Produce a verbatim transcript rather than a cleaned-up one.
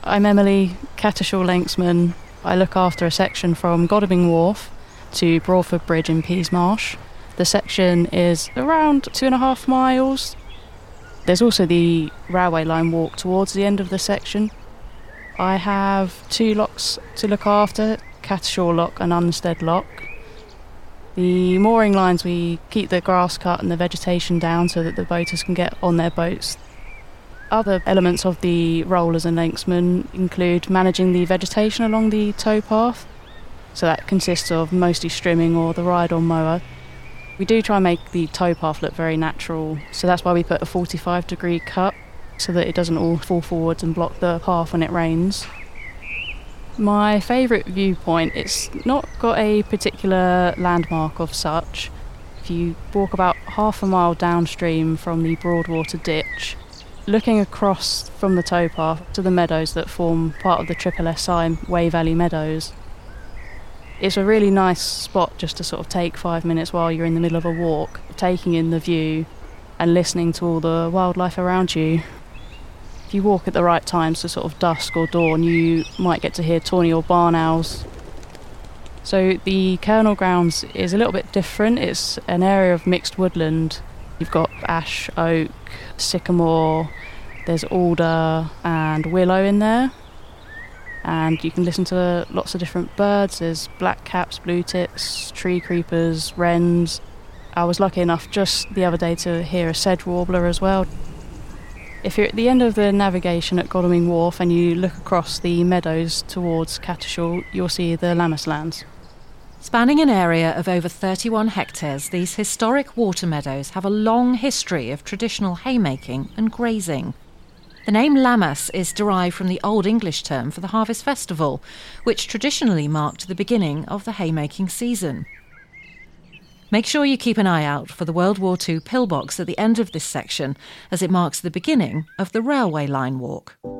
I'm Emily, Cattershaw Lanksman. I look after a section from Godalming Wharf to Broadford Bridge in Peasmarsh. The section is around two and a half miles. There's also the railway line walk towards the end of the section. I have two locks to look after, Cattershaw Lock and Unstead Lock. The mooring lines, we keep the grass cut and the vegetation down so that the boaters can get on their boats. Other elements of the role as a lanksman include managing the vegetation along the towpath. So that consists of mostly strimming or the ride-on mower. We do try and make the towpath look very natural, so that's why we put a forty-five degree cut so that it doesn't all fall forwards and block the path when it rains. My favourite viewpoint, it's not got a particular landmark of such. If you walk about half a mile downstream from the Broadwater Ditch, looking across from the towpath to the meadows that form part of the Triple S I Wey Valley Meadows, it's a really nice spot just to sort of take five minutes while you're in the middle of a walk, taking in the view and listening to all the wildlife around you. If you walk at the right times, to sort of dusk or dawn, you might get to hear tawny or barn owls. So the Colonel Grounds is a little bit different. It's an area of mixed woodland. You've got ash, oak, sycamore, there's alder and willow in there. And you can listen to lots of different birds. There's blackcaps, blue tits, tree creepers, wrens. I was lucky enough just the other day to hear a sedge warbler as well. If you're at the end of the navigation at Godalming Wharf and you look across the meadows towards Cattershaw, you'll see the Lammas lands. Spanning an area of over thirty-one hectares, these historic water meadows have a long history of traditional haymaking and grazing. The name Lammas is derived from the Old English term for the harvest festival, which traditionally marked the beginning of the haymaking season. Make sure you keep an eye out for the World War Two pillbox at the end of this section, as it marks the beginning of the railway line walk.